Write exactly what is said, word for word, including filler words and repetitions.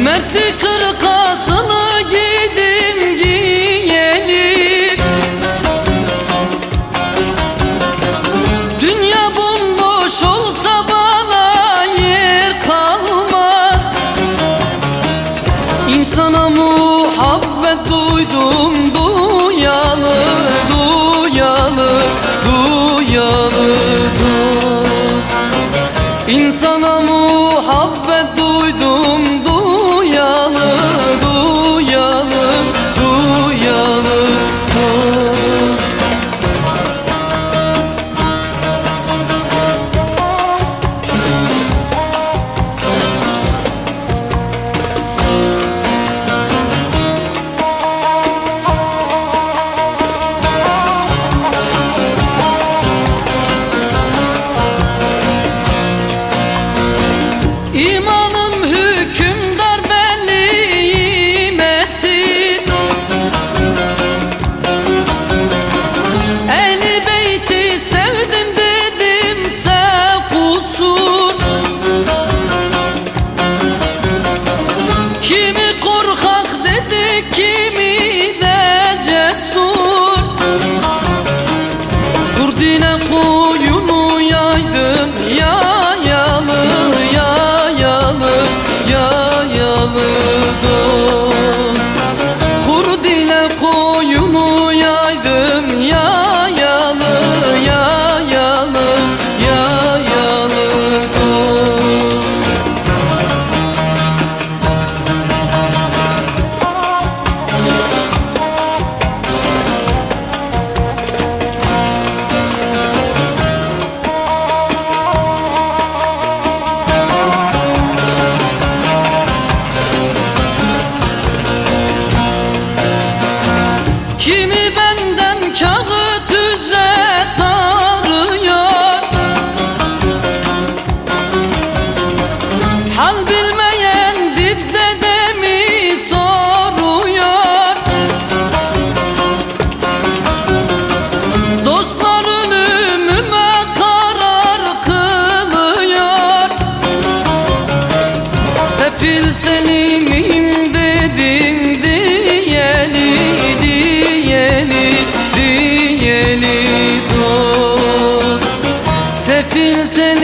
Mertlik kırkasını giydim giyelim. Dünya bomboş olsa bana yer kalmaz. İnsana muhabbet duydum duyalı, duyalı, duyalı dost. İnsana muhabbet duydum duyalı, duyalı, duyalı dost. İmanım hükümdar belliğim etsin. Ehli beyti sevdim dedimse kusur. Kimi korkak dedi, kimi de cesur. Kurdine koyunu yaydım yayalı, yayalı, yayalı dost. Kurdine koyunu yaydım yayalı, yayalı, yayalı dost. Kimi benden kağıt ücret arıyor, hal bilmeyen dipte de mi soruyor. Dostlar ölümüme karar kılıyor. Sefil selimim dedim diyeli, diyeli, diyeli dost. Sefil selimim